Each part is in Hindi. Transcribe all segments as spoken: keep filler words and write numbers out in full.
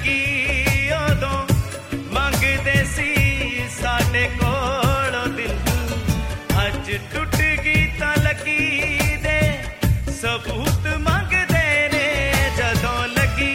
लगी उदों मंगदे सी साडे कोलों दिल, अज टुट गई तां लगी दे सबूत मंगदे ने जदों लगी।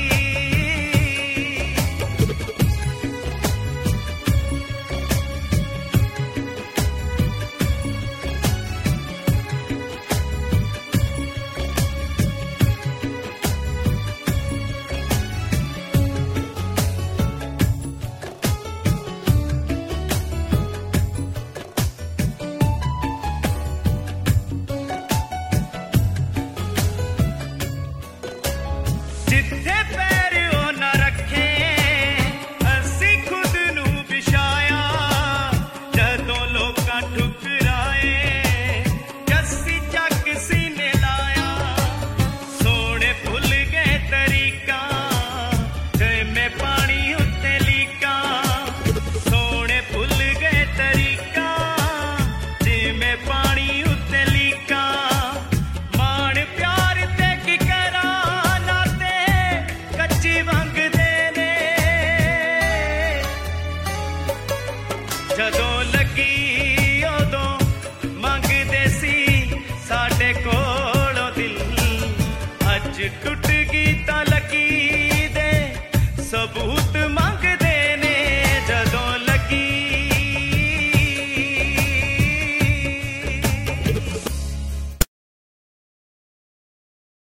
जिथे पैर ओ न रखे असी खुद नू बिछाया, जदों लोकां ठुकराए जस्सी चक सीने लाया। सोने भुल गए तरीका जिवें पानी उत्ते लीका, सोने भुल गए तरीका जिवें पानी उत्ते लीका। मान प्यार ते की करा जदों लगी उदों मंगदे सी साडे कोलों दिल, अज टुट गई तां लगी दे सबूत मंगदे।